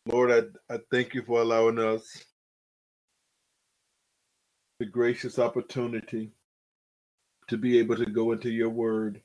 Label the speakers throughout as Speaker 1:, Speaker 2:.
Speaker 1: Lord, I thank you for allowing us the gracious opportunity to be able to go into your word,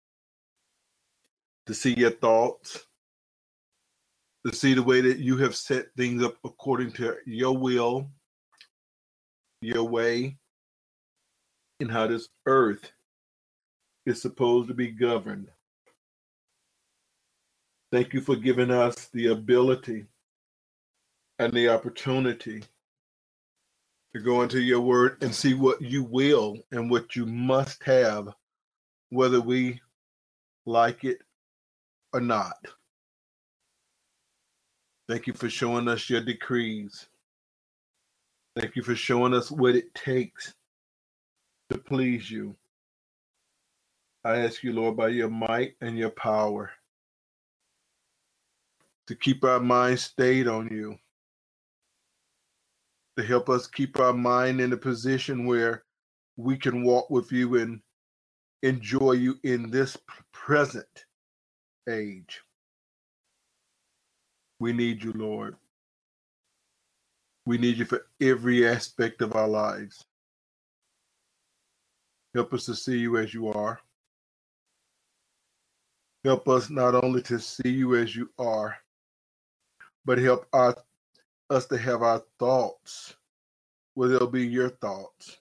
Speaker 1: to see your thoughts, to see the way that you have set things up according to your will, your way, and how this earth is supposed to be governed. Thank you for giving us the ability and the opportunity to go into your word and see what you will and what you must have, whether we like it or not. Thank you for showing us your decrees. Thank you for showing us what it takes to please you. I ask you, Lord, by your might and your power, to keep our minds stayed on you, to help us keep our mind in a position where we can walk with you and enjoy you in this present age. We need you, Lord. We need you for every aspect of our lives. Help us to see you as you are. Help us not only to see you as you are, but help us to have our thoughts where they'll be your thoughts.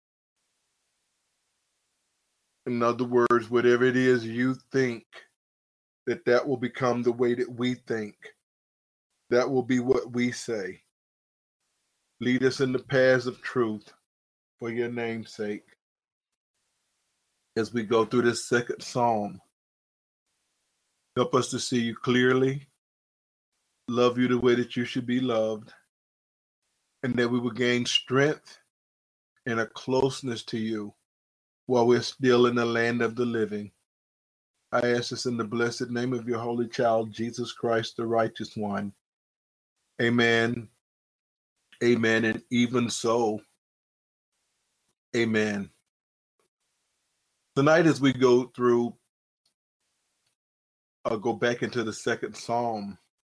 Speaker 1: In other words, whatever it is you think, that will become the way that we think. That will be what we say. Lead us in the paths of truth for your name's sake. As we go through this second psalm, help us to see you clearly, love you the way that you should be loved, and that we will gain strength and a closeness to you while we're still in the land of the living. I ask this in the blessed name of your holy child, Jesus Christ, the righteous one. Amen. Amen. And even so, amen. Tonight, as we go through, I'll go back into the second psalm.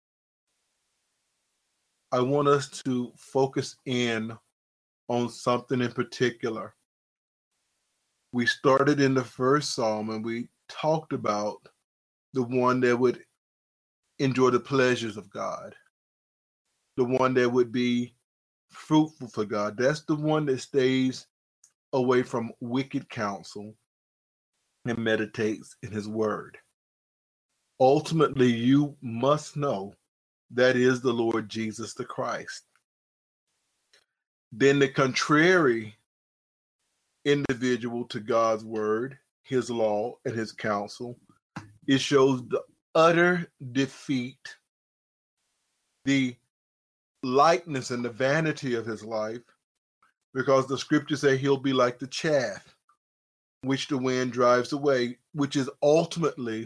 Speaker 1: I want us to focus in on something in particular. We started in the first psalm and we talked about the one that would enjoy the pleasures of God, the one that would be fruitful for God. That's the one that stays away from wicked counsel and meditates in his word. Ultimately, you must know that is the Lord Jesus the Christ. Then the contrary individual to God's word, his law, and his counsel, it shows the utter defeat, the lightness and the vanity of his life, because the scriptures say he'll be like the chaff which the wind drives away, which is ultimately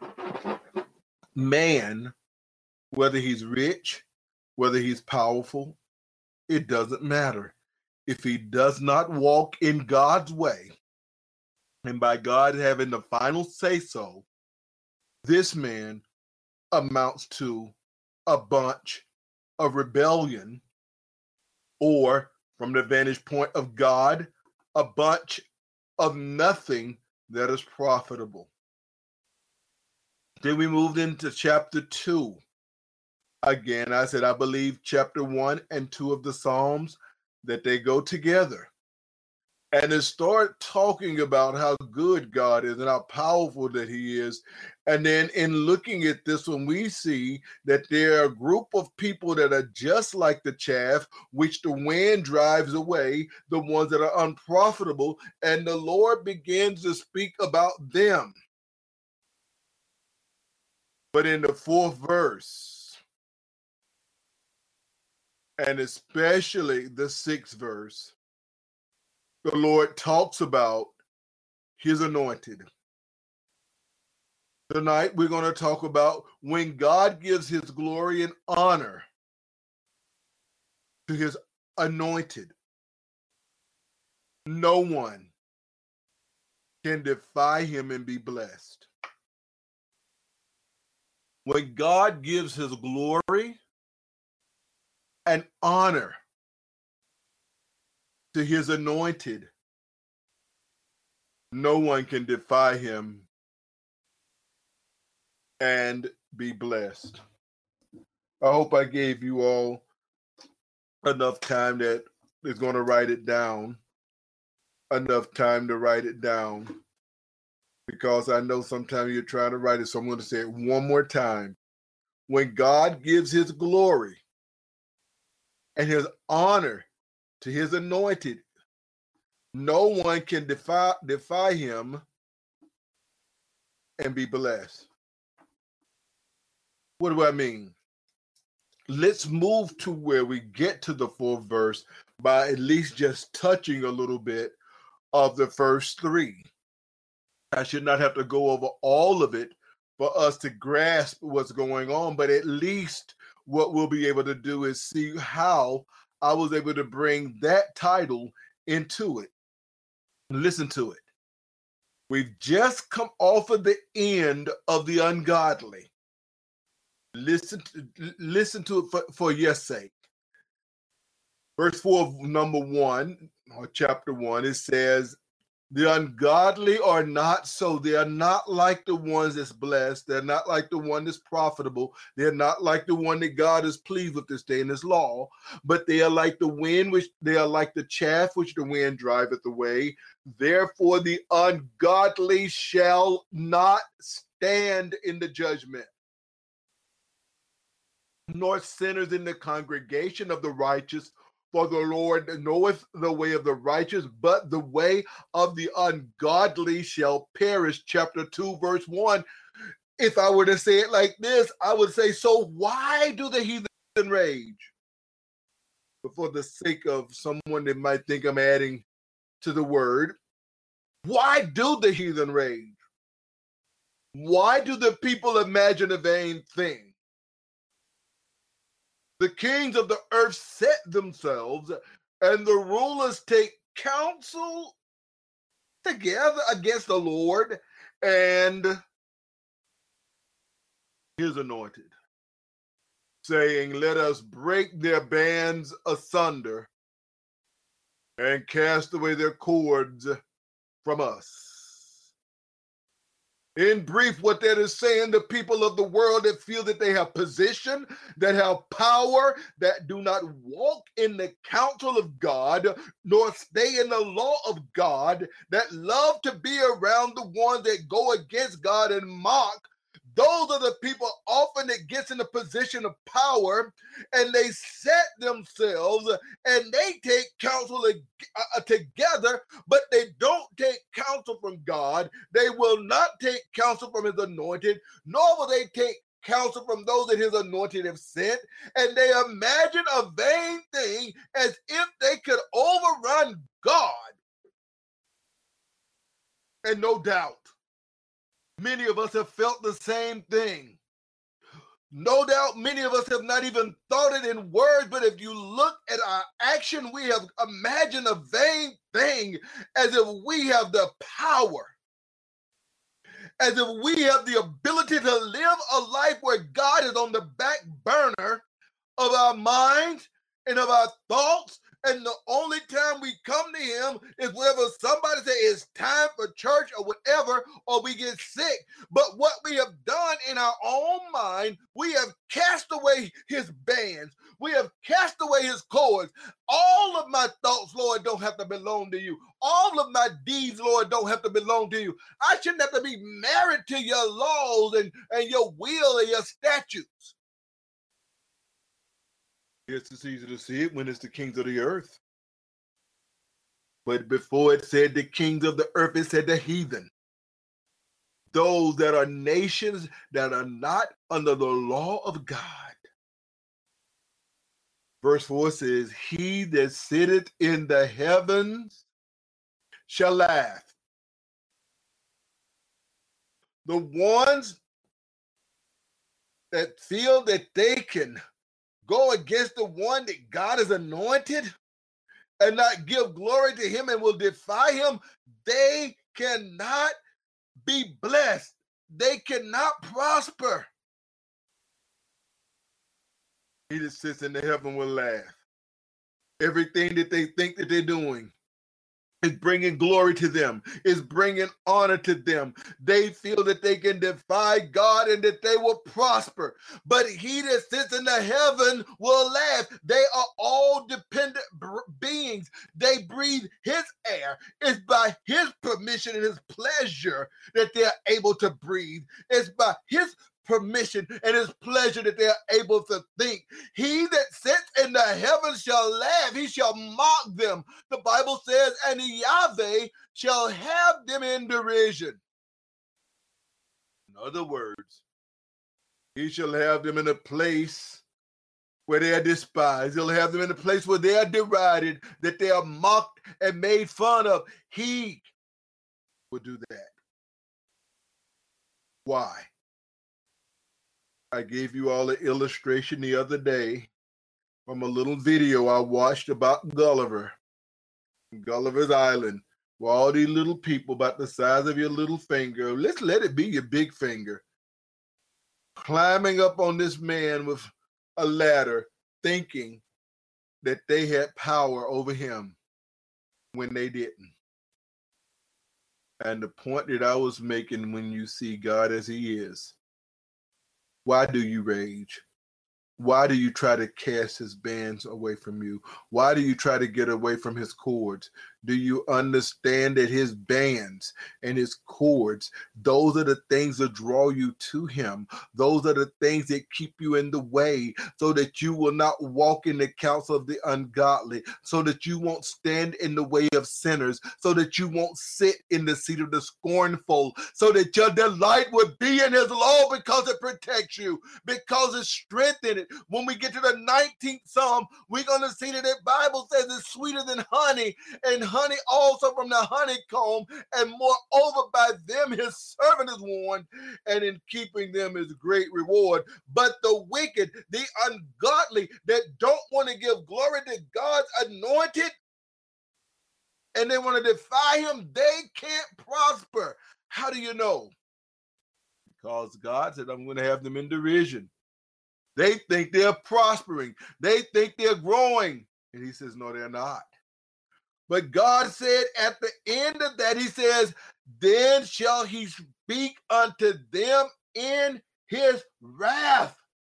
Speaker 1: man, whether he's rich, whether he's powerful, it doesn't matter. If he does not walk in God's way, and by God having the final say-so, this man amounts to a bunch of rebellion, or from the vantage point of God, a bunch of nothing that is profitable. Then we moved into chapter 2. Again, I said I believe chapter 1 and 2 of the Psalms, that they go together. And it started talking about how good God is and how powerful that he is. And then in looking at this one, we see that there are a group of people that are just like the chaff, which the wind drives away, the ones that are unprofitable. And the Lord begins to speak about them. But in the fourth verse, and especially the sixth verse, the Lord talks about his anointed. Tonight, we're going to talk about when God gives his glory and honor to his anointed. No one can defy him and be blessed. When God gives his glory and honor to his anointed, no one can defy him and be blessed. I hope I gave you all enough time that is going to write it down, enough time to write it down, because I know sometimes you're trying to write it, so I'm going to say it one more time. When God gives his glory and his honor to his anointed, no one can defy him and be blessed. What do I mean? Let's move to where we get to the fourth verse by at least just touching a little bit of the first three. I should not have to go over all of it for us to grasp what's going on, but at least what we'll be able to do is see how I was able to bring that title into it. Listen to it. We've just come off of the end of the ungodly. Listen to it for your sake. Verse 4 of number 1, or chapter 1, it says, the ungodly are not so. They are not like the ones that's blessed. They're not like the one that's profitable. They're not like the one that God is pleased with this day in his law. But they are like the wind, which they are like the chaff which the wind driveth away. Therefore the ungodly shall not stand in the judgment, nor sinners in the congregation of the righteous. For the Lord knoweth the way of the righteous, but the way of the ungodly shall perish. Chapter 2, verse 1. If I were to say it like this, I would say, so why do the heathen rage? But for the sake of someone that might think I'm adding to the word, why do the heathen rage? Why do the people imagine a vain thing? The kings of the earth set themselves, and the rulers take counsel together against the Lord and his anointed, saying, let us break their bands asunder and cast away their cords from us. In brief, what that is saying, the people of the world that feel that they have position, that have power, that do not walk in the counsel of God, nor stay in the law of God, that love to be around the ones that go against God and mock, those are the people often that gets in a position of power, and they set themselves and they take counsel together, but they don't take counsel from God. They will not take counsel from his anointed, nor will they take counsel from those that his anointed have sent, and they imagine a vain thing as if they could overrun God. And no doubt, many of us have felt the same thing. No doubt many of us have not even thought it in words, but if you look at our action, we have imagined a vain thing as if we have the power, as if we have the ability to live a life where God is on the back burner of our minds and of our thoughts. And the only time we come to him is whenever somebody says it's time for church or whatever, or we get sick. But what we have done in our own mind, we have cast away his bands. We have cast away his cords. All of my thoughts, Lord, don't have to belong to you. All of my deeds, Lord, don't have to belong to you. I shouldn't have to be married to your laws and your will and your statutes. Yes, it's easy to see it when it's the kings of the earth. But before it said the kings of the earth, it said the heathen. Those that are nations that are not under the law of God. Verse 4 says, he that sitteth in the heavens shall laugh. The ones that feel that they can go against the one that God has anointed and not give glory to him and will defy him, they cannot be blessed. They cannot prosper. He that sits in the heaven will laugh. Everything that they think that they're doing is bringing glory to them, is bringing honor to them. They feel that they can defy God and that they will prosper. But he that sits in the heaven will laugh. They are all dependent beings. They breathe his air. It's by his permission and his pleasure that they're able to breathe. It's by his permission and his pleasure that they are able to think. He that sits in the heavens shall laugh. He shall mock them. The Bible says, and Yahweh shall have them in derision. In other words, he shall have them in a place where they are despised. He'll have them in a place where they are derided, that they are mocked and made fun of. He will do that. Why? I gave you all an illustration the other day from a little video I watched about Gulliver, Gulliver's Island, where all these little people about the size of your little finger, let's let it be your big finger, climbing up on this man with a ladder, thinking that they had power over him when they didn't. And the point that I was making, when you see God as he is, why do you rage? Why do you try to cast his bands away from you? Why do you try to get away from his cords? Do you understand that his bands and his cords, those are the things that draw you to him. Those are the things that keep you in the way, so that you will not walk in the counsel of the ungodly, so that you won't stand in the way of sinners, so that you won't sit in the seat of the scornful, so that your delight would be in his law, because it protects you, because it strengthens it. When we get to the 19th Psalm, we're going to see that the Bible says it's sweeter than honey, and honey also from the honeycomb, and moreover by them his servant is warned, and in keeping them is great reward. But the wicked, the ungodly, that don't want to give glory to God's anointed, and they want to defy him, they can't prosper. How do you know? Because God said, I'm going to have them in derision. They think they're prospering. They think they're growing. And he says, no, they're not. But God said at the end of that, he says, then shall he speak unto them in his wrath.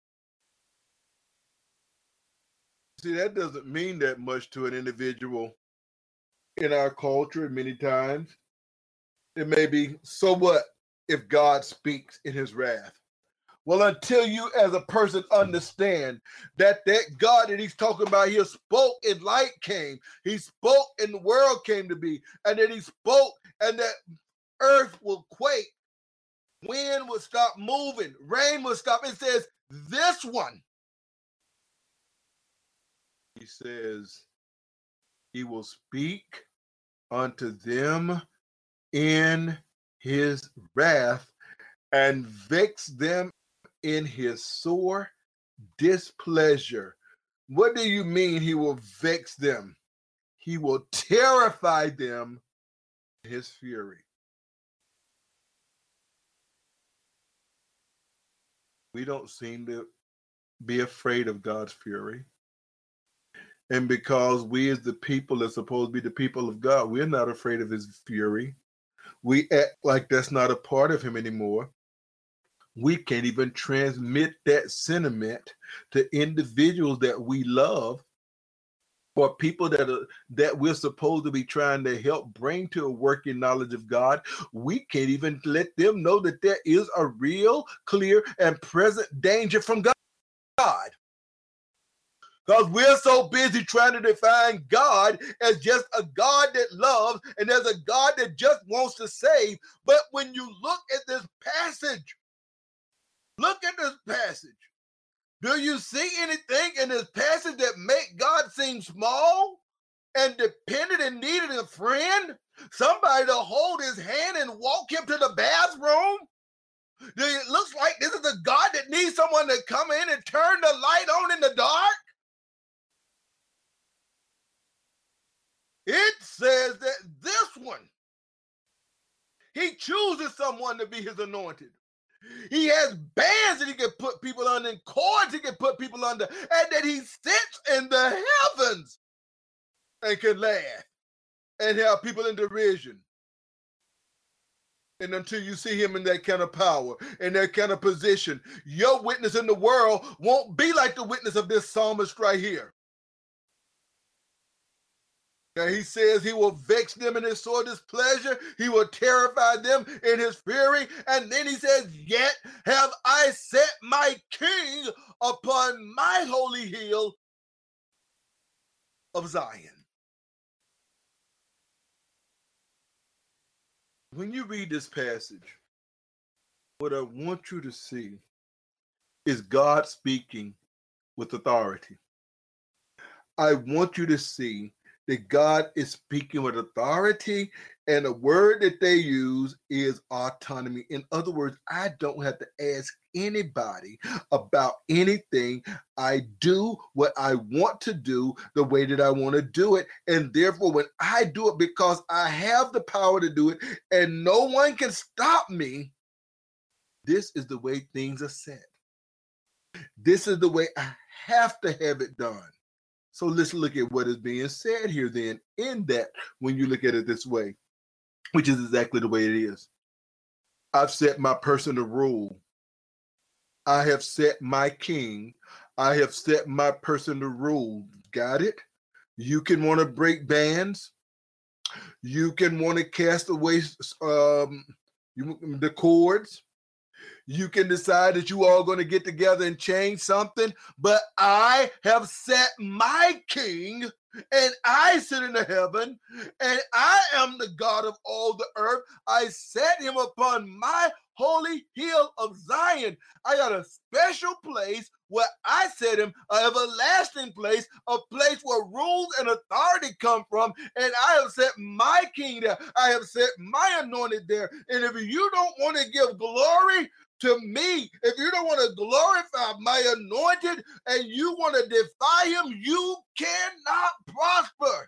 Speaker 1: See, that doesn't mean that much to an individual in our culture many times. It may be, so what if God speaks in his wrath? Well, until you as a person understand that God that he's talking about here spoke and light came. He spoke and the world came to be. And that he spoke and that earth will quake. Wind will stop moving. Rain will stop. It says, this one. He says, he will speak unto them in his wrath and vex them in his sore displeasure. What do you mean he will vex them? He will terrify them in his fury. We don't seem to be afraid of God's fury. And because we as the people that are supposed to be the people of God, we're not afraid of his fury. We act like that's not a part of him anymore. We can't even transmit that sentiment to individuals that we love, or people that we're supposed to be trying to help bring to a working knowledge of God. We can't even let them know that there is a real, clear, and present danger from God. Because we're so busy trying to define God as just a God that loves and as a God that just wants to save. But when you look at this passage, do you see anything in this passage that make God seem small and dependent and needed a friend? Somebody to hold his hand and walk him to the bathroom? It looks like this is a God that needs someone to come in and turn the light on in the dark? It says that this one, he chooses someone to be his anointed. He has bands that he can put people under and cords he can put people under, and that he sits in the heavens and can laugh and have people in derision. And until you see him in that kind of power, in that kind of position, your witness in the world won't be like the witness of this psalmist right here. Now he says he will vex them in his sore displeasure. He will terrify them in his fury. And then he says, yet have I set my king upon my holy hill of Zion. When you read this passage, what I want you to see is God speaking with authority. I want you to see that God is speaking with authority, and the word that they use is autonomy. In other words, I don't have to ask anybody about anything. I do what I want to do the way that I want to do it. And therefore, when I do it because I have the power to do it and no one can stop me, this is the way things are set. This is the way I have to have it done. So let's look at what is being said here then in that when you look at it this way, which is exactly the way it is. I've set my person to rule. I have set my king. I have set my person to rule. Got it? You can want to break bands. You can want to cast away the cords. You can decide that you all going to get together and change something, but I have set my king, and I sit in the heaven, and I am the God of all the earth. I set him upon my holy hill of Zion. I got a special place where I set him, an everlasting place, a place where rules and authority come from, and I have set my king there. I have set my anointed there. And if you don't want to give glory to me, if you don't want to glorify my anointed and you want to defy him, you cannot prosper.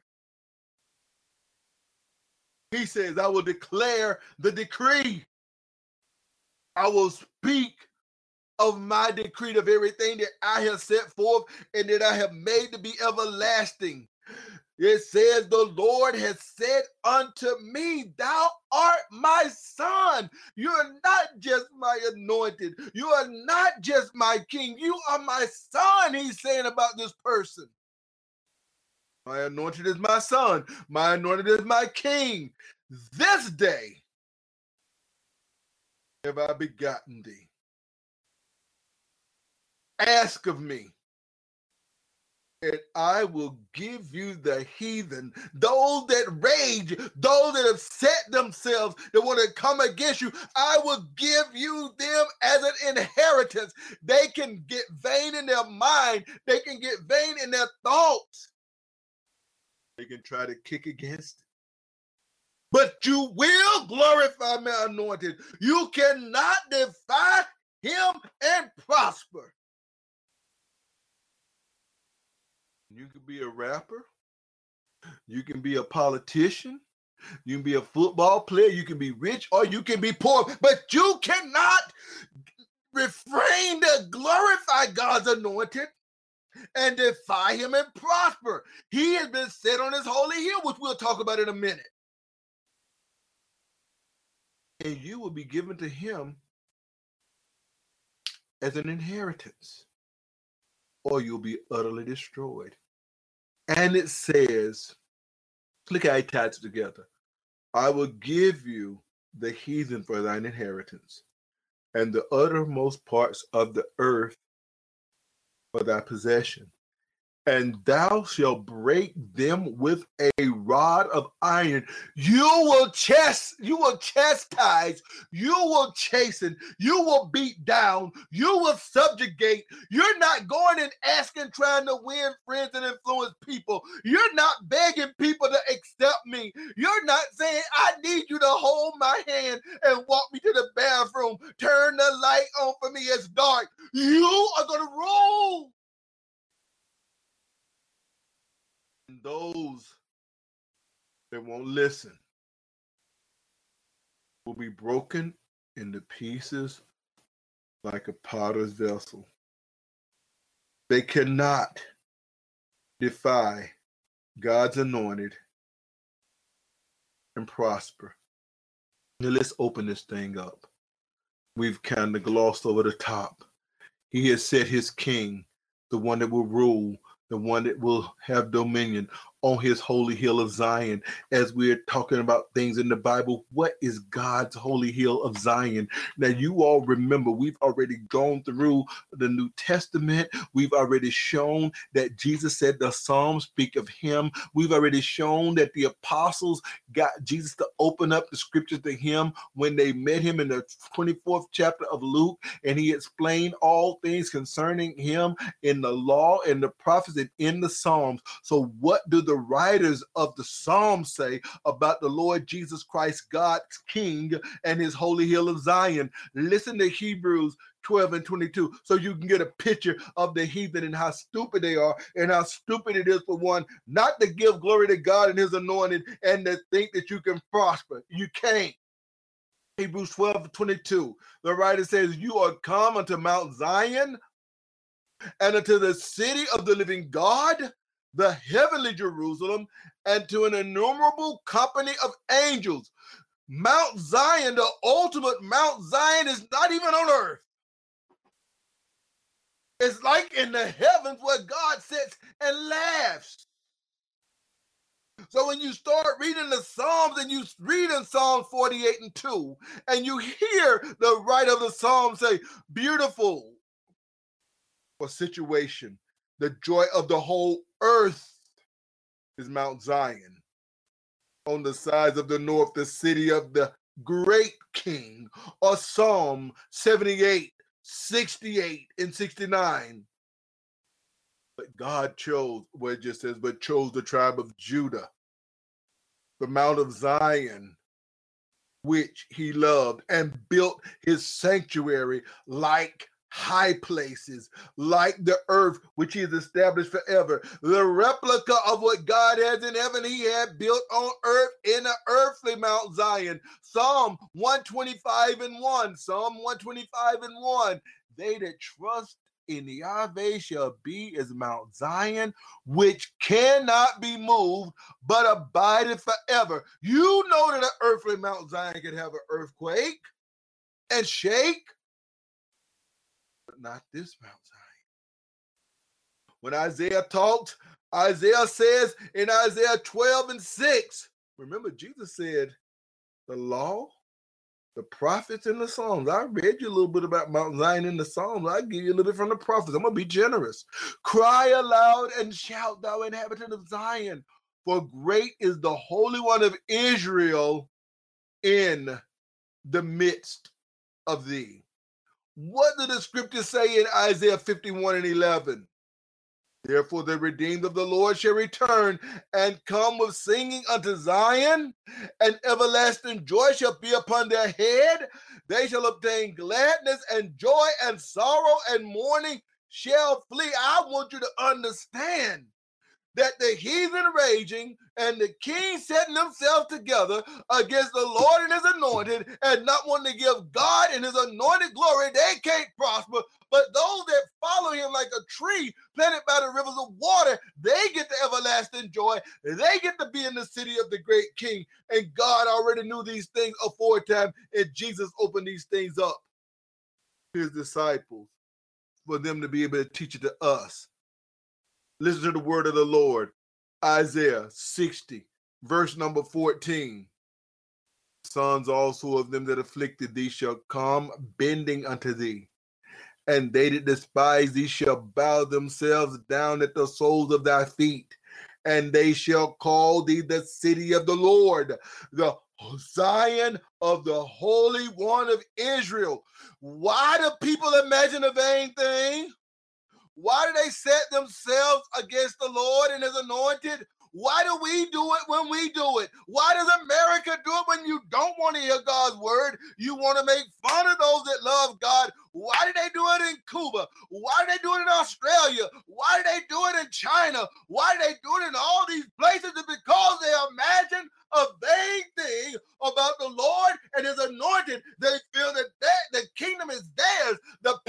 Speaker 1: He says, I will declare the decree. I will speak of my decree of everything that I have set forth and that I have made to be everlasting. It says, the Lord has said unto me, thou art my son. You are not just my anointed. You are not just my king. You are my son, he's saying about this person. My anointed is my son. My anointed is my king. This day have I begotten thee. Ask of me, and I will give you the heathen, those that rage, those that have set themselves, that want to come against you. I will give you them as an inheritance. They can get vain in their mind. They can get vain in their thoughts. They can try to kick against it. But you will glorify my anointed. You cannot defy him and prosper. You can be a rapper. You can be a politician. You can be a football player. You can be rich or you can be poor. But you cannot refrain to glorify God's anointed and defy him and prosper. He has been set on his holy hill, which we'll talk about in a minute. And you will be given to him as an inheritance, or you'll be utterly destroyed. And it says, look how it ties together. I will give you the heathen for thine inheritance, and the uttermost parts of the earth for thy possession. And thou shalt break them with a rod of iron. You will chastise, you will chasten, you will beat down, you will subjugate. You're not going and asking, trying to win friends and influence people. You're not begging people to accept me. You're not saying, I need you to hold my hand and walk me to the bathroom. Turn the light on for me, it's dark. You are going to rule. Those that won't listen will be broken into pieces like a potter's vessel. They cannot defy God's anointed and prosper. Now let's open this thing up. We've kind of glossed over the top. He has set his king, the one that will rule, the one that will have dominion on his holy hill of Zion. As we're talking about things in the Bible, what is God's holy hill of Zion? Now, you all remember, we've already gone through the New Testament. We've already shown that Jesus said the Psalms speak of him. We've already shown that the apostles got Jesus to open up the scriptures to him when they met him in the 24th chapter of Luke, and he explained all things concerning him in the law and the prophets and in the Psalms. So what do the writers of the Psalms say about the Lord Jesus Christ, God's King, and his holy hill of Zion? Listen to Hebrews 12 and 22, so you can get a picture of the heathen and how stupid they are, and how stupid it is for one not to give glory to God and his anointed and to think that you can prosper. You can't. Hebrews 12, 22, the writer says, you are come unto Mount Zion and unto the city of the living God, the heavenly Jerusalem, and to an innumerable company of angels. Mount Zion, the ultimate Mount Zion, is not even on earth. It's like in the heavens where God sits and laughs. So when you start reading the Psalms and you read in Psalm 48 and 2, and you hear the writer of the Psalm say, beautiful for situation, the joy of the whole earth is Mount Zion. On the sides of the north, the city of the great king, or Psalm 78, 68, and 69. But God chose, where it just says, but chose the tribe of Judah, the Mount of Zion, which he loved, and built his sanctuary like high places, like the earth which he has established forever. The replica of what God has in heaven, he had built on earth in the earthly Mount Zion. Psalm 125 and 1. Psalm 125 and 1. They that trust in Yahweh shall be as Mount Zion, which cannot be moved, but abideth forever. You know that an earthly Mount Zion can have an earthquake and shake, but not this Mount Zion. When Isaiah talked, Isaiah says in Isaiah 12 and 6, remember Jesus said, the law, the prophets, and the Psalms. I read you a little bit about Mount Zion in the Psalms. I'll give you a little bit from the prophets. I'm going to be generous. Cry aloud and shout, thou inhabitant of Zion, for great is the Holy One of Israel in the midst of thee. What did the scripture say in Isaiah 51 and 11? Therefore the redeemed of the Lord shall return and come with singing unto Zion, and everlasting joy shall be upon their head. They shall obtain gladness and joy, and sorrow and mourning shall flee. I want you to understand that the heathen raging and the king setting themselves together against the Lord and his anointed and not wanting to give God and his anointed glory, they can't prosper. But those that follow him like a tree planted by the rivers of water, they get the everlasting joy. They get to be in the city of the great king. And God already knew these things aforetime, and Jesus opened these things up to his disciples for them to be able to teach it to us. Listen to the word of the Lord. Isaiah 60, verse number 14. Sons also of them that afflicted thee shall come bending unto thee, and they that despise thee shall bow themselves down at the soles of thy feet, and they shall call thee the city of the Lord, the Zion of the Holy One of Israel. Why do people imagine a vain thing? Why do they set themselves against the Lord and his anointed? Why do we do it when we do it? Why does America do it when you don't want to hear God's word? You want to make fun of those that love God. Why do they do it in Cuba? Why do they do it in Australia? Why do they do it in China? Why do they do it in all these places? It's because they imagine a vain thing about the Lord and his anointed. They feel that the kingdom is theirs. The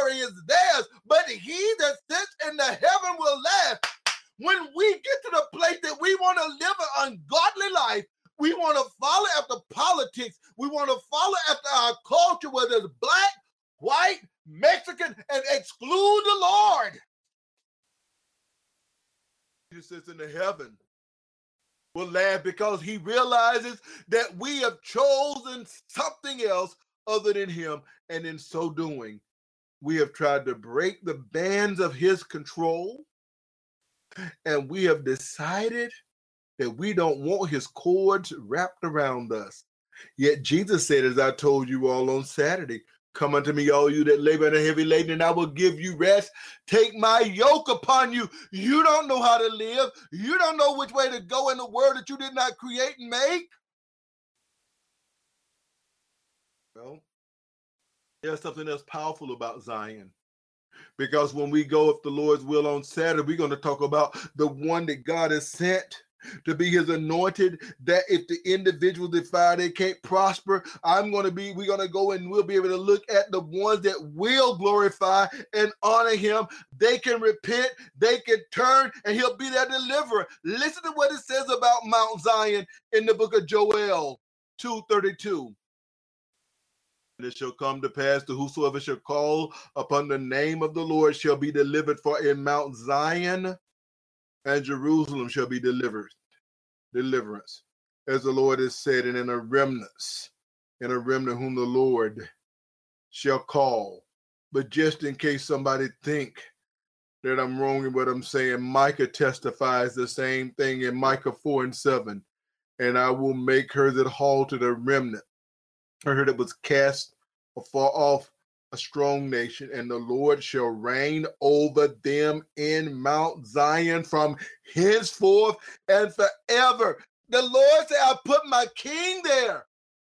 Speaker 1: glory is theirs, but he that sits in the heaven will laugh. When we get to the place that we want to live an ungodly life, we want to follow after politics. We want to follow after our culture, whether it's black, white, Mexican, and exclude the Lord. He sits in the heaven will laugh because he realizes that we have chosen something else other than him, and in so doing, we have tried to break the bands of his control, and we have decided that we don't want his cords wrapped around us. Yet Jesus said, as I told you all on Saturday, come unto me, all you that labor and are heavy laden, and I will give you rest. Take my yoke upon you. You don't know how to live. You don't know which way to go in the world that you did not create and make. Well, there's something that's powerful about Zion. Because when we go, if the Lord's will, on Saturday, we're going to talk about the one that God has sent to be his anointed, that if the individuals decide they can't prosper, we're going to go and we'll be able to look at the ones that will glorify and honor him. They can repent, they can turn, and he'll be their deliverer. Listen to what it says about Mount Zion in the book of Joel 2:32. And it shall come to pass that whosoever shall call upon the name of the Lord shall be delivered, for in Mount Zion and Jerusalem shall be deliverance, as the Lord has said, and in a remnant whom the Lord shall call. But just in case somebody think that I'm wrong in what I'm saying, Micah testifies the same thing in Micah 4:7. And I will make her that halted a remnant, her that was cast afar off, a strong nation, and the Lord shall reign over them in Mount Zion from henceforth and forever. The Lord said, I put my king there.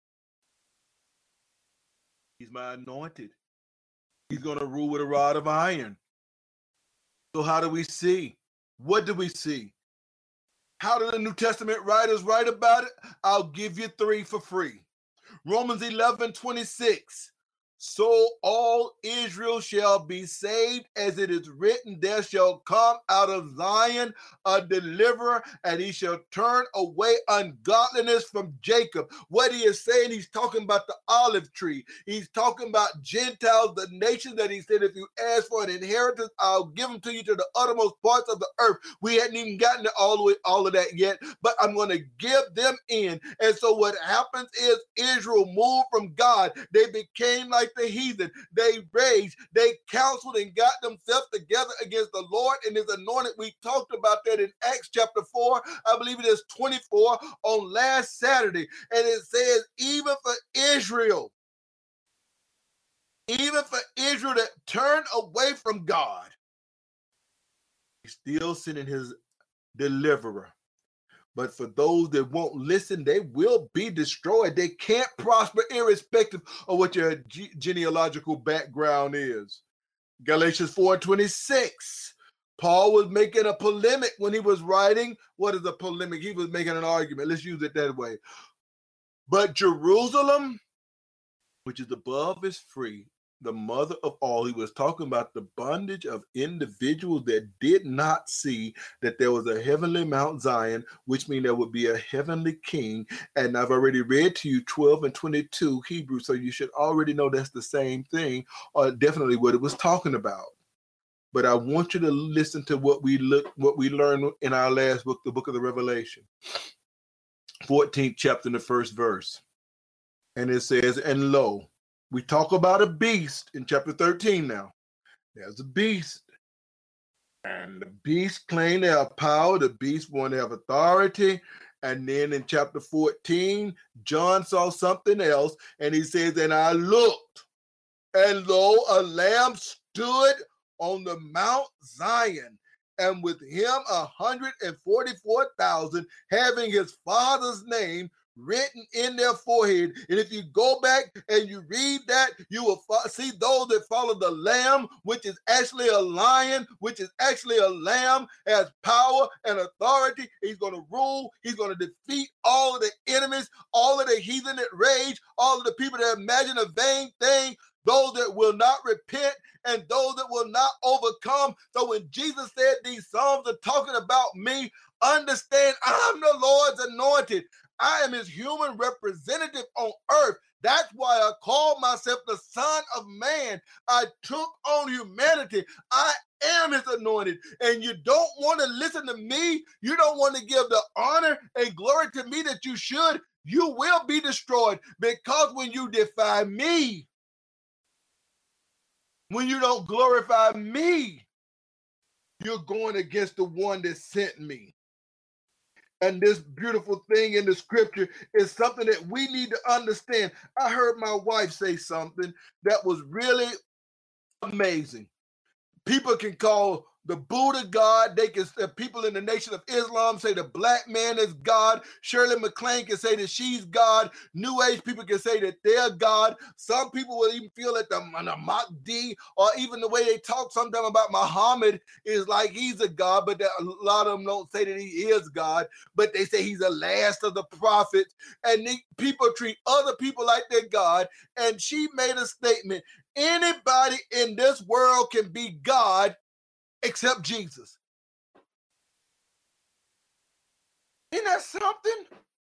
Speaker 1: He's my anointed. He's going to rule with a rod of iron. So how do we see? What do we see? How do the New Testament writers write about it? I'll give you 3 for free. Romans 11:26. So all Israel shall be saved, as it is written, there shall come out of Zion a deliverer, and he shall turn away ungodliness from Jacob. What he is saying, he's talking about the olive tree. He's talking about Gentiles, the nation that he said, if you ask for an inheritance, I'll give them to you to the uttermost parts of the earth. We hadn't even gotten to all of that yet, but I'm going to give them in. And so what happens is Israel moved from God. They became like the heathen. They raged, they counseled and got themselves together against the Lord and his anointed. We talked about that in Acts chapter 4, I believe it is 24, on last Saturday. And it says, even for Israel that turned away from God, he's still sending his deliverer. But for those that won't listen, they will be destroyed. They can't prosper irrespective of what your genealogical background is. Galatians 4:26. Paul was making a polemic when he was writing. What is a polemic? He was making an argument. Let's use it that way. But Jerusalem, which is above, is free, the mother of all. He was talking about the bondage of individuals that did not see that there was a heavenly Mount Zion, which means there would be a heavenly king. And I've already read to you 12 and 22 Hebrew, so you should already know that's the same thing, or definitely what it was talking about. But I want you to listen to what we learned in our last book, the book of the Revelation, 14th chapter, in the first verse. And it says, and lo, we talk about a beast in chapter 13 now. There's a beast. And the beast claimed to have power. The beast wanted to have authority. And then in chapter 14, John saw something else. And he says, and I looked, and lo, a lamb stood on the Mount Zion, and with him 144,000, having his father's name written in their forehead. And if you go back and you read that, you will see those that follow the Lamb, which is actually a lion, which is actually a lamb, has power and authority. He's going to rule. He's going to defeat all of the enemies, all of the heathen that rage, all of the people that imagine a vain thing. those that will not repent, and those that will not overcome. So when Jesus said these Psalms are talking about me, understand I'm the Lord's anointed. I am his human representative on earth. That's why I call myself the Son of Man. I took on humanity. I am his anointed. And you don't want to listen to me. You don't want to give the honor and glory to me that you should. You will be destroyed, because when you defy me, when you don't glorify me, you're going against the one that sent me. And this beautiful thing in the scripture is something that we need to understand. I heard my wife say something that was really amazing. People can call the Buddha God. They can, people in the Nation of Islam say the black man is God. Shirley MacLaine can say that she's God. New Age people can say that they're God. Some people will even feel that the Mahdi, or even the way they talk sometimes about Muhammad, is like he's a God, but a lot of them don't say that he is God, but they say he's the last of the prophets. And people treat other people like they're God. And she made a statement: anybody in this world can be God except Jesus. Isn't that something?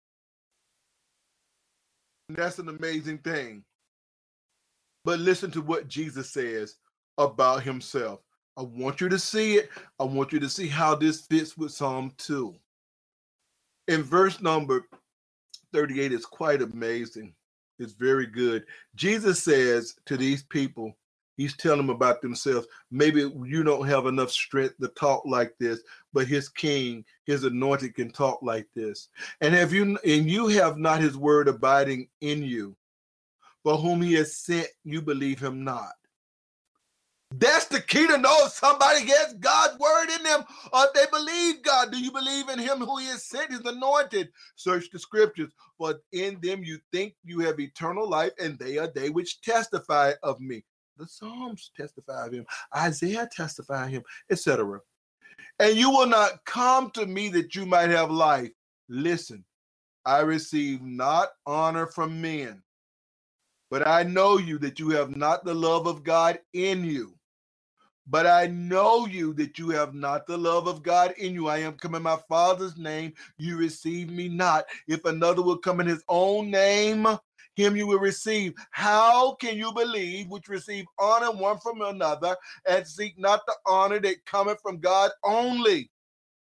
Speaker 1: And that's an amazing thing. But listen to what Jesus says about himself. I want you to see it. I want you to see how this fits with Psalm 2. In verse number 38, it's quite amazing. It's very good. Jesus says to these people, he's telling them about themselves. Maybe you don't have enough strength to talk like this, but his king, his anointed, can talk like this. And you have not his word abiding in you, for whom he has sent, you believe him not. That's the key to know if somebody has God's word in them, or if they believe God. Do you believe in him who he has sent, his anointed? Search the scriptures, for in them you think you have eternal life, and they are they which testify of me. The Psalms testify of him, Isaiah testify of him, etc. And you will not come to me that you might have life. Listen, I receive not honor from men, but I know you that you have not the love of God in you. But I know you that you have not the love of God in you. I am come in my Father's name, you receive me not. If another will come in his own name, him you will receive. How can you believe which receive honor one from another, and seek not the honor that cometh from God only?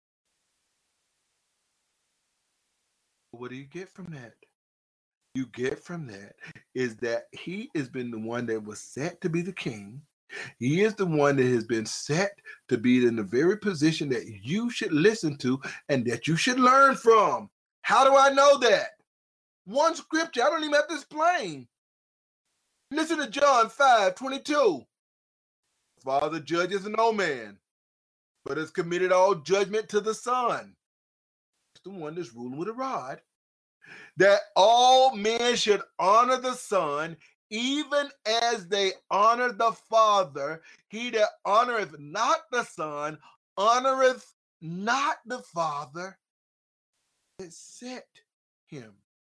Speaker 1: What do you get from that? You get from that is that he has been the one that was set to be the king. He is the one that has been set to be in the very position that you should listen to and that you should learn from. How do I know that? One scripture, I don't even have to explain. Listen to John 5:22. Father judges no man, but has committed all judgment to the Son. It's the one that's ruling with a rod. That all men should honor the Son, even as they honor the Father. He that honoreth not the Son honoreth not the Father that sent him.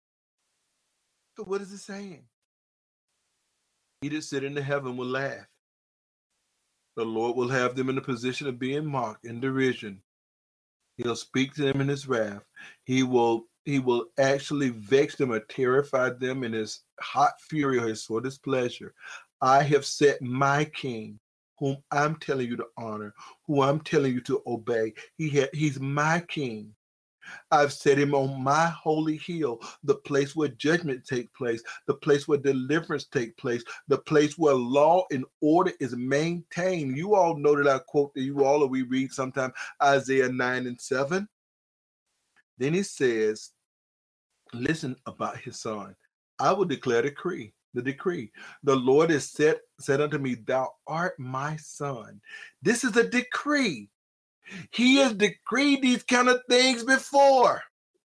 Speaker 1: So what is it saying? He that sit in the heaven will laugh. The Lord will have them in a position of being mocked and derision. He'll speak to them in his wrath. He will actually vex them or terrify them in his hot fury or his sore displeasure. I have set my king, whom I'm telling you to honor, who I'm telling you to obey. He's my king. I've set him on my holy hill, the place where judgment takes place, the place where deliverance takes place, the place where law and order is maintained. You all know that I quote to you all, or we read sometime Isaiah 9:7. Then he says, listen about his son. I will declare the decree. The Lord has said unto me, thou art my son. This is a decree. He has decreed these kind of things before.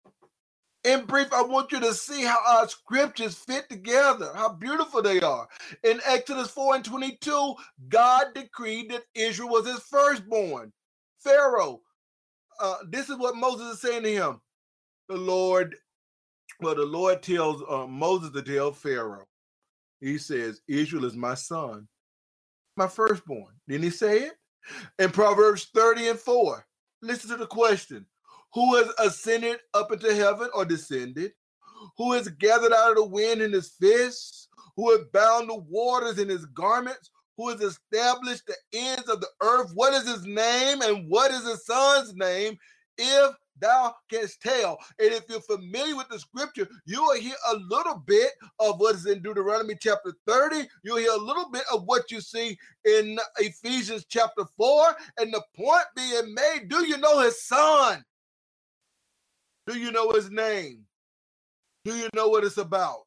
Speaker 1: In brief, I want you to see how our scriptures fit together, how beautiful they are. In Exodus 4:22, God decreed that Israel was his firstborn. Pharaoh, this is what Moses is saying to him. The Lord tells Moses to tell Pharaoh, He says, Israel is my son, my firstborn. Didn't he say it? In Proverbs 30:4, listen to the question. Who has ascended up into heaven or descended? Who has gathered out of the wind in his fists? Who has bound the waters in his garments? Who has established the ends of the earth? What is his name and what is his son's name? If thou canst tell. And if you're familiar with the scripture, you will hear a little bit of what is in Deuteronomy chapter 30. You'll hear a little bit of what you see in Ephesians chapter 4. And the point being made, do you know his son? Do you know his name? Do you know what it's about?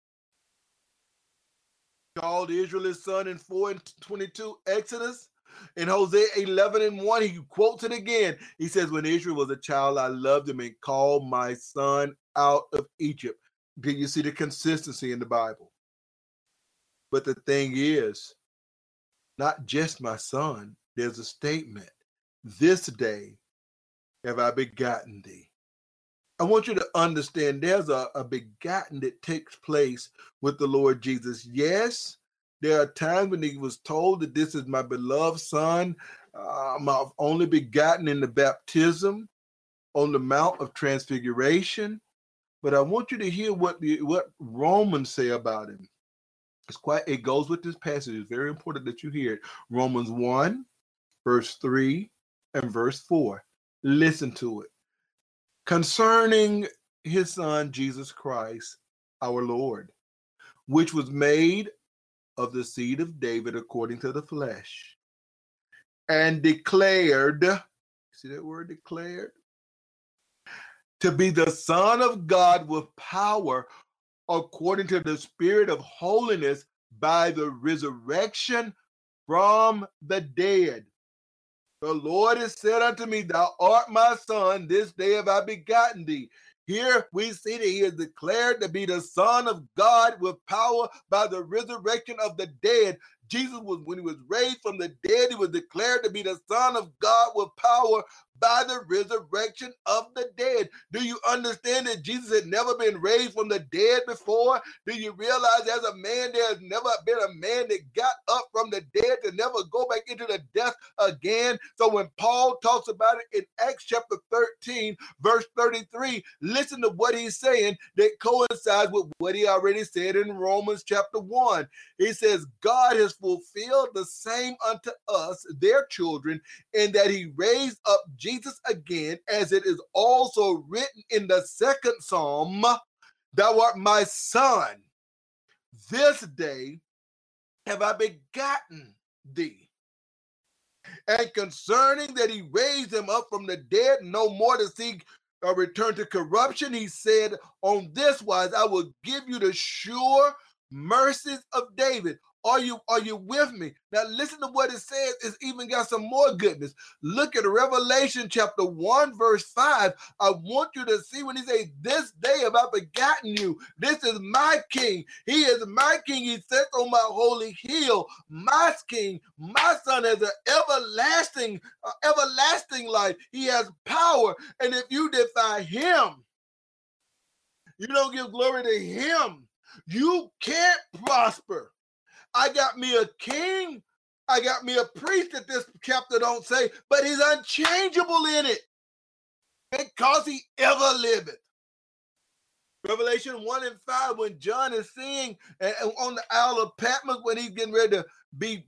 Speaker 1: Called Israel his son in 4:22 Exodus. In Hosea 11:1, he quotes it again. He says, when Israel was a child, I loved him and called my son out of Egypt. Do you see the consistency in the Bible? But the thing is, not just my son. There's a statement. This day have I begotten thee. I want you to understand there's a begotten that takes place with the Lord Jesus. Yes, there are times when he was told that this is my beloved son, my only begotten in the baptism on the Mount of Transfiguration. But I want you to hear what Romans say about him. It goes with this passage. It's very important that you hear it. Romans 1, verse 3 and verse 4. Listen to it. Concerning his son, Jesus Christ, our Lord, which was made of the seed of David according to the flesh, and declared, see that word declared? To be the Son of God with power according to the Spirit of holiness by the resurrection from the dead. The Lord has said unto me, thou art my son, this day have I begotten thee. Here we see that he is declared to be the Son of God with power by the resurrection of the dead. Jesus was, when he was raised from the dead, he was declared to be the Son of God with power by the resurrection of the dead. Do you understand that Jesus had never been raised from the dead before? Do you realize as a man, there has never been a man that got up from the dead to never go back into the death again? So when Paul talks about it in Acts chapter 13, verse 33, listen to what he's saying that coincides with what he already said in Romans chapter 1. He says, God has fulfilled the same unto us, their children, in that he raised up Jesus again, as it is also written in the second psalm, thou art my son, this day have I begotten thee. And concerning that he raised him up from the dead, no more to seek a return to corruption, he said, on this wise I will give you the sure mercies of David. Are you with me? Now listen to what it says. It's even got some more goodness. Look at Revelation chapter 1, verse 5. I want you to see when he says, this day have I begotten you. This is my king. He is my king. He sits on my holy hill. My king, my son has an everlasting life. He has power. And if you defy him, you don't give glory to him, you can't prosper. I got me a king, I got me a priest that this chapter don't say, but he's unchangeable in it because he ever liveth. Revelation 1 and 5, when John is seeing on the Isle of Patmos, when he's getting ready to be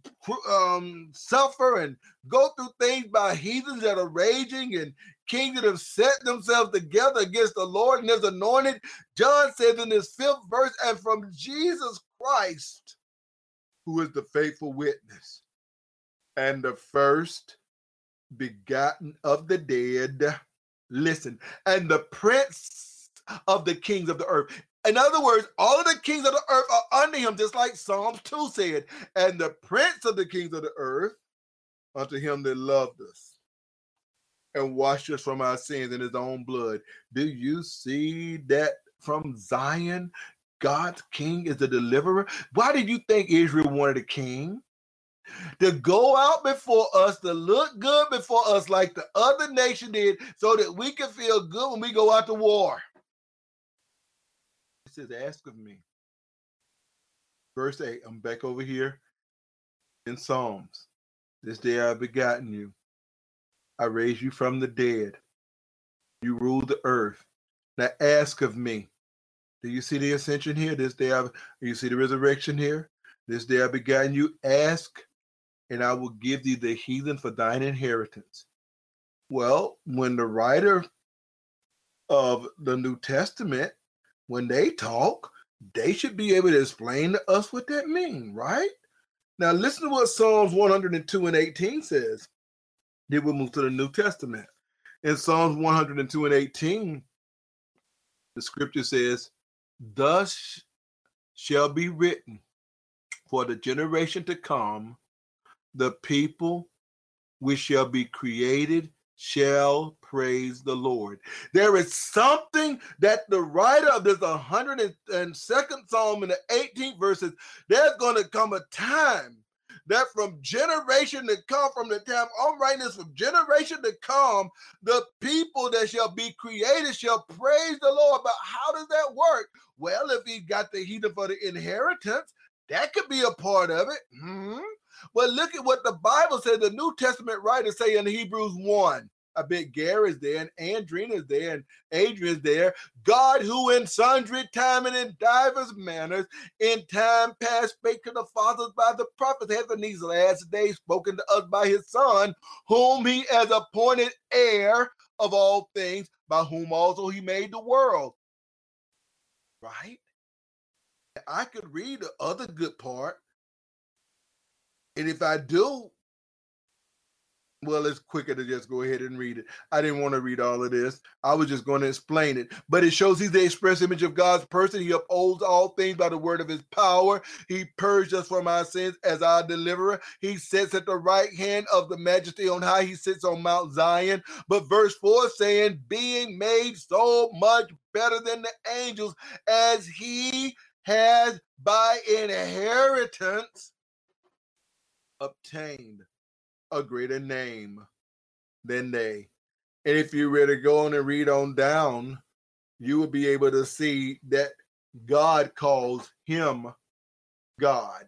Speaker 1: suffer and go through things by heathens that are raging and kings that have set themselves together against the Lord and his anointed, John says in his 5th verse, and from Jesus Christ, who is the faithful witness and the first begotten of the dead, listen, and the prince of the kings of the earth. In other words, all of the kings of the earth are under him, just like Psalms 2 said, and the prince of the kings of the earth unto him that loved us and washed us from our sins in his own blood. Do you see that from Zion? God's king is the deliverer. Why did you think Israel wanted a king? To go out before us, to look good before us like the other nation did, so that we can feel good when we go out to war. He says, ask of me. Verse 8, I'm back over here in Psalms. This day I've begotten you. I raised you from the dead. You rule the earth. Now ask of me. Do you see the ascension here? Do you see the resurrection here? This day I begotten you. Ask, and I will give thee the heathen for thine inheritance. Well, when the writer of the New Testament, when they talk, they should be able to explain to us what that means, right? Now listen to what Psalms 102 and 18 says. Then we'll move to the New Testament. In Psalms 102 and 18, the scripture says, thus shall be written for the generation to come, the people which shall be created shall praise the Lord. There is something that the writer of this 102nd Psalm in the 18th verses, there's going to come a time that from generation to come, from the time I'm writing this, from generation to come, the people that shall be created shall praise the Lord. But how does that work? Well, if he got the heathen for the inheritance, that could be a part of it. Well, look at what the Bible says. The New Testament writers say in Hebrews 1. I bet Gary's there, and Andrina's there, and Adrian's there. God, who in sundry time and in divers manners, in time past spake to the fathers by the prophets, hath in these last days spoken to us by his Son, whom he has appointed heir of all things, by whom also he made the world. Right? I could read the other good part, and if I do, well, it's quicker to just go ahead and read it. I didn't want to read all of this. I was just going to explain it. But it shows he's the express image of God's person. He upholds all things by the word of his power. He purged us from our sins as our deliverer. He sits at the right hand of the majesty on high. He sits on Mount Zion. But verse 4 saying, being made so much better than the angels, as he has by inheritance obtained a greater name than they. And if you were to go on and read on down, you would be able to see that God calls him God.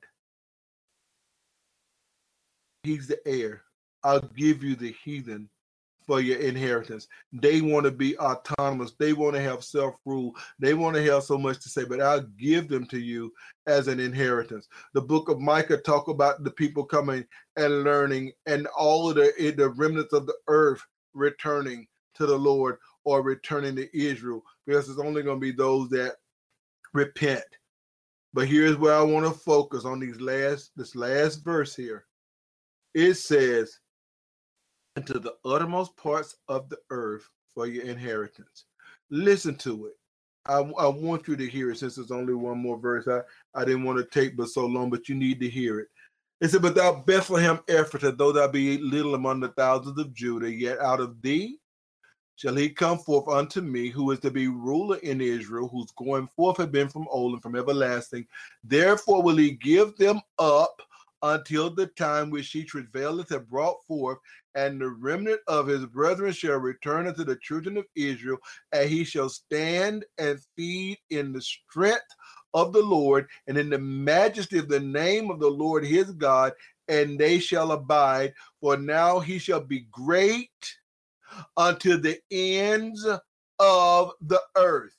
Speaker 1: He's the heir. I'll give you the heathen for your inheritance. They want to be autonomous. They want to have self-rule. They want to have so much to say, but I'll give them to you as an inheritance. The book of Micah talk about the people coming and learning, and all of the remnants of the earth returning to the Lord, or returning to Israel, because it's only going to be those that repent. But here's where I want to focus on this last verse here. It says, into the uttermost parts of the earth for your inheritance. Listen to it. I want you to hear it, since there's only one more verse. I didn't want to take but so long, but you need to hear it. It said, but thou Bethlehem Ephratah, though thou be little among the thousands of Judah, yet out of thee shall he come forth unto me, who is to be ruler in Israel, whose going forth have been from old and from everlasting. Therefore will he give them up until the time which he travaileth have brought forth, and the remnant of his brethren shall return unto the children of Israel, and he shall stand and feed in the strength of the Lord, and in the majesty of the name of the Lord his God, and they shall abide, for now he shall be great unto the ends of the earth.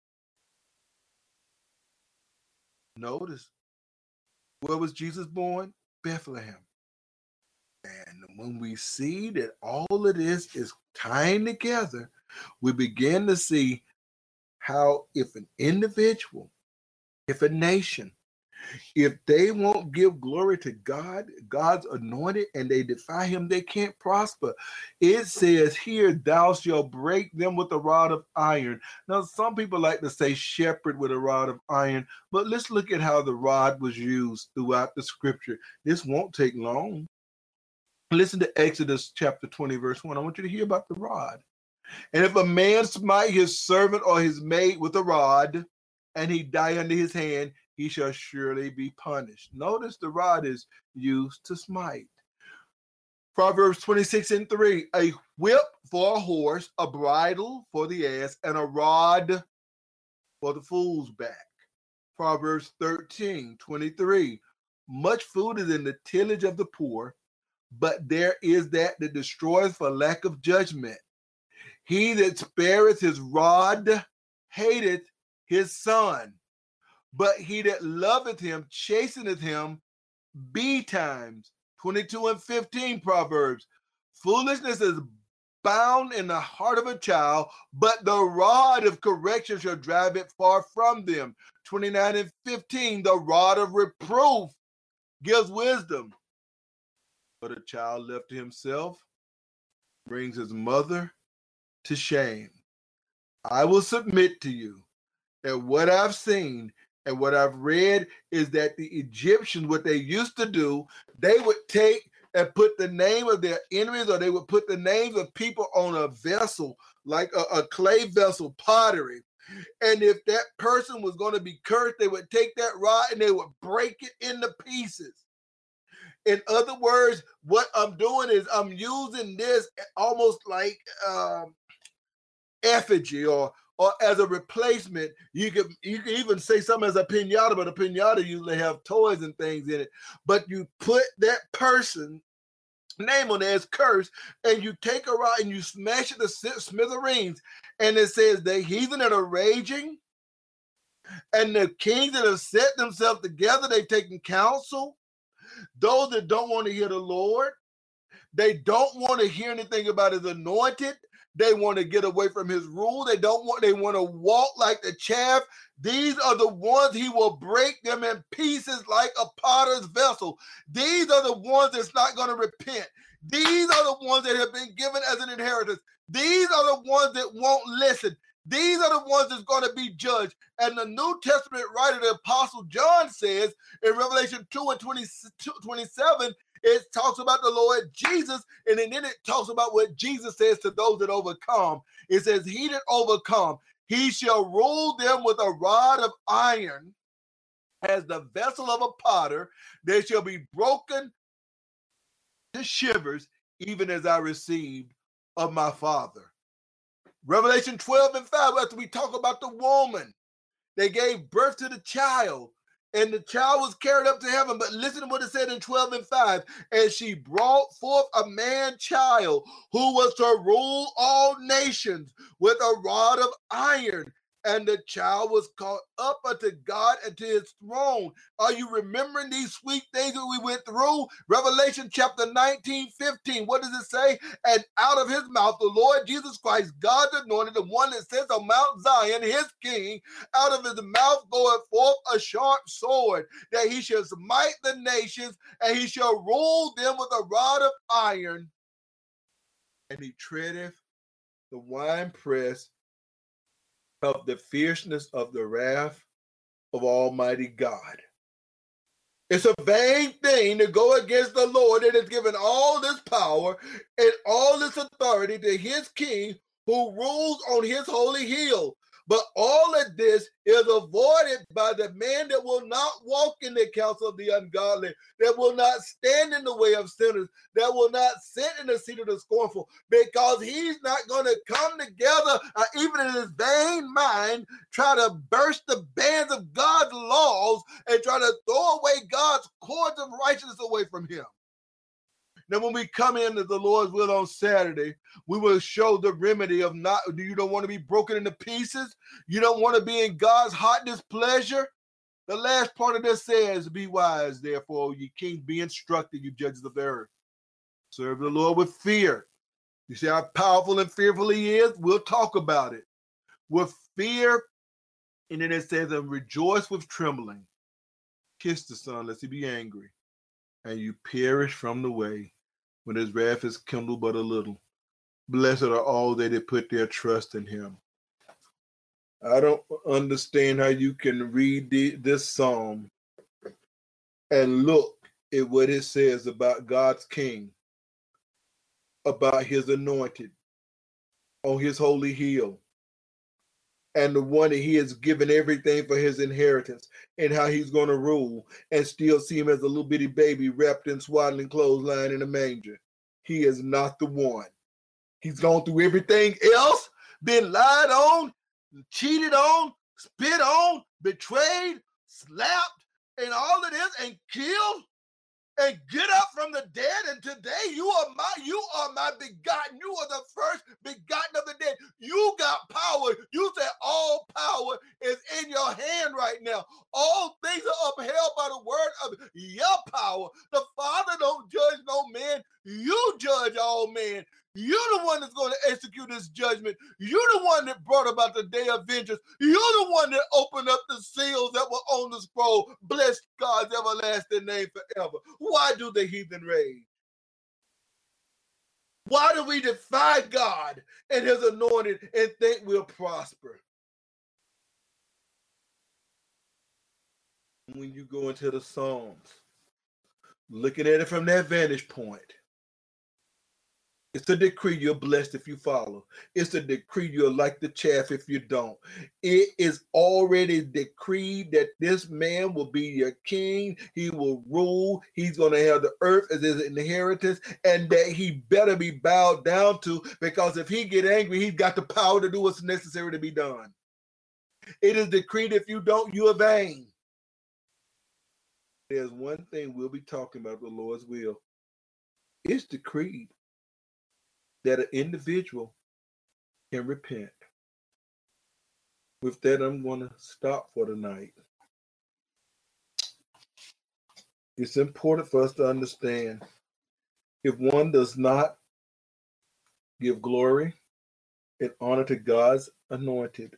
Speaker 1: Notice, where was Jesus born? Bethlehem. And when we see that all of this is tying together, we begin to see how if an individual, if a nation, if they won't give glory to God, God's anointed, and they defy him, they can't prosper. It says here, thou shalt break them with a rod of iron. Now, some people like to say shepherd with a rod of iron, but let's look at how the rod was used throughout the scripture. This won't take long. Listen to Exodus chapter 20, verse 1. I want you to hear about the rod. And if a man smite his servant or his maid with a rod, and he die under his hand, he shall surely be punished. Notice the rod is used to smite. Proverbs 26 and 3, a whip for a horse, a bridle for the ass, and a rod for the fool's back. Proverbs 13:23. Much food is in the tillage of the poor, but there is that destroys for lack of judgment. He that spareth his rod hateth his son, but he that loveth him chasteneth him betimes. 22:15 Proverbs. Foolishness is bound in the heart of a child, but the rod of correction shall drive it far from them. 29:15. The rod of reproof gives wisdom, but a child left to himself brings his mother to shame. I will submit to you that what I've seen and what I've read is that the Egyptians, what they used to do, they would take and put the name of their enemies, or they would put the names of people on a vessel, like a clay vessel, pottery. And if that person was going to be cursed, they would take that rod and they would break it into pieces. In other words, what I'm doing is I'm using this almost like effigy or as a replacement. You can even say something as a piñata, but a piñata usually have toys and things in it. But you put that person's name on there as cursed, and you take a rod and you smash it to smithereens, and it says the heathen that are raging and the kings that have set themselves together, they've taken counsel. Those that don't want to hear the Lord, they don't want to hear anything about his anointed. They want to get away from his rule. They want to walk like the chaff. These are the ones he will break them in pieces like a potter's vessel. These are the ones that's not going to repent. These are the ones that have been given as an inheritance. These are the ones that won't listen. These are the ones that's going to be judged. And the New Testament writer, the Apostle John, says in Revelation 2:27, it talks about the Lord Jesus, and then it talks about what Jesus says to those that overcome. It says, he that overcome, he shall rule them with a rod of iron as the vessel of a potter. They shall be broken to shivers, even as I received of my Father. Revelation 12:5, after we talk about the woman, they gave birth to the child, and the child was carried up to heaven. But listen to what it said in 12:5. And she brought forth a man child who was to rule all nations with a rod of iron. And the child was caught up unto God and to his throne. Are you remembering these sweet things that we went through? Revelation chapter 19:15. What does it say? And out of his mouth, the Lord Jesus Christ, God's anointed, the one that sits on Mount Zion, his king, out of his mouth goeth forth a sharp sword, that he shall smite the nations, and he shall rule them with a rod of iron. And he treadeth the winepress of the fierceness of the wrath of Almighty God. It's a vain thing to go against the Lord that has given all this power and all this authority to his king who rules on his holy hill. But all of this is avoided by the man that will not walk in the counsel of the ungodly, that will not stand in the way of sinners, that will not sit in the seat of the scornful, because he's not going to come together, even in his vain mind, try to burst the bands of God's laws and try to throw away God's cords of righteousness away from him. Now, when we come into the Lord's will on Saturday, we will show the remedy of you don't want to be broken into pieces. You don't want to be in God's hot displeasure. The last part of this says, be wise, therefore, ye kings, be instructed, you judges of the earth. Serve the Lord with fear. You see how powerful and fearful he is? We'll talk about it. With fear, and then it says, and rejoice with trembling. Kiss the Son, lest he be angry, and you perish from the way, when his wrath is kindled but a little. Blessed are all they that put their trust in him. I don't understand how you can read this psalm and look at what it says about God's king, about his anointed, on his holy hill, and the one that he has given everything for his inheritance, and how he's going to rule, and still see him as a little bitty baby wrapped in swaddling clothes lying in a manger. He is not the one. He's gone through everything else, been lied on, cheated on, spit on, betrayed, slapped, and all of this, and killed, and get up from the dead, and today you are my begotten. You are the first begotten of the dead. You got power. You said all power is in your hand right now. All things are upheld by the word of your power. The Father don't judge no man. You judge all men. You're the one that's going to execute this judgment. You're the one that brought about the day of vengeance. You're the one that opened up the seals that were on the scroll. Bless God's everlasting name forever. Why do the heathen rage? Why do we defy God and his anointed and think we'll prosper? When you go into the Psalms, looking at it from that vantage point, it's a decree you're blessed if you follow. It's a decree you're like the chaff if you don't. It is already decreed that this man will be your king. He will rule. He's going to have the earth as his inheritance, and that he better be bowed down to, because if he get angry, he's got the power to do what's necessary to be done. It is decreed if you don't, you are vain. There's one thing we'll be talking about, the Lord's will. It's decreed that an individual can repent. With that, I'm going to stop for tonight. It's important for us to understand, if one does not give glory and honor to God's anointed,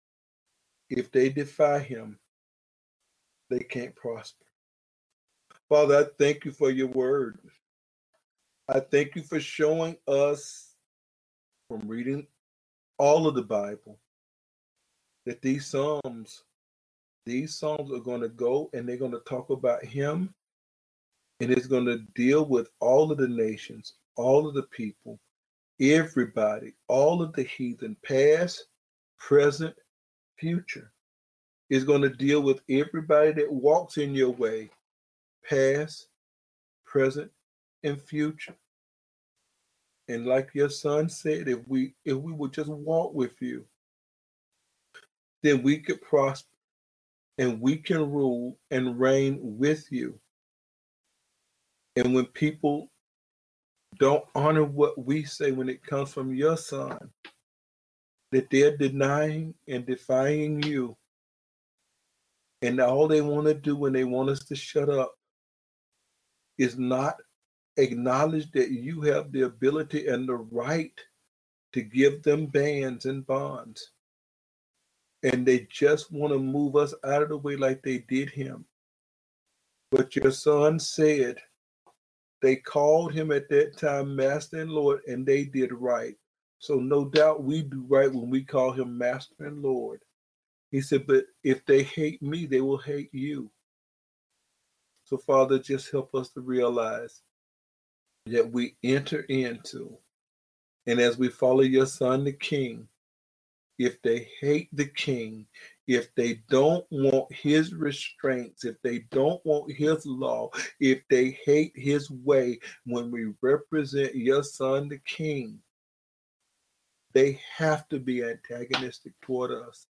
Speaker 1: if they defy him, they can't prosper. Father, I thank you for your word. I thank you for showing us from reading all of the Bible that these Psalms are going to go and they're going to talk about him, and it's going to deal with all of the nations, all of the people, everybody, all of the heathen, past, present, future. It's going to deal with everybody that walks in your way, past, present, and future. And like your son said, if we would just walk with you, then we could prosper and we can rule and reign with you. And when people don't honor what we say when it comes from your son, that they're denying and defying you, and all they want to do when they want us to shut up is not acknowledge that you have the ability and the right to give them bans and bonds. And they just want to move us out of the way like they did him. But your son said they called him at that time Master and Lord, and they did right. So no doubt we do right when we call him Master and Lord. He said, but if they hate me, they will hate you. So Father, just help us to realize that we enter into, and as we follow your son, the King, if they hate the King, if they don't want his restraints, if they don't want his law, if they hate his way, when we represent your son, the King, they have to be antagonistic toward us.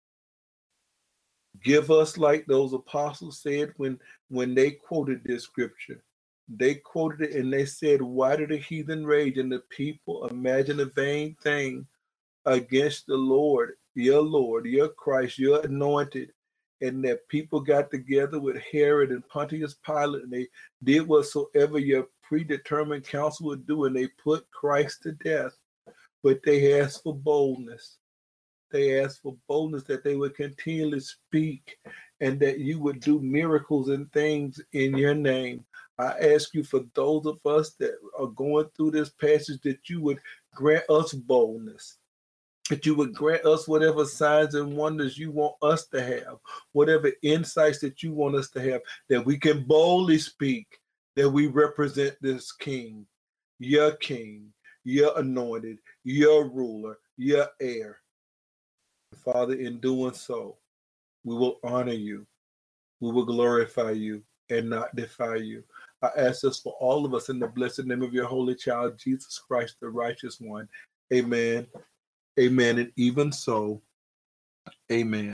Speaker 1: Give us, like those apostles said when they quoted this scripture. They quoted it and they said, why do the heathen rage and the people imagine a vain thing against the Lord, your Christ, your anointed? And that people got together with Herod and Pontius Pilate, and they did whatsoever your predetermined counsel would do, and they put Christ to death. But they asked for boldness. They asked for boldness that they would continually speak and that you would do miracles and things in your name. I ask you for those of us that are going through this passage, that you would grant us boldness, that you would grant us whatever signs and wonders you want us to have, whatever insights that you want us to have, that we can boldly speak that we represent this King, your anointed, your ruler, your heir. Father, in doing so, we will honor you, we will glorify you, and not defy you. I ask this for all of us in the blessed name of your holy child, Jesus Christ, the righteous one. Amen. Amen. And even so, amen.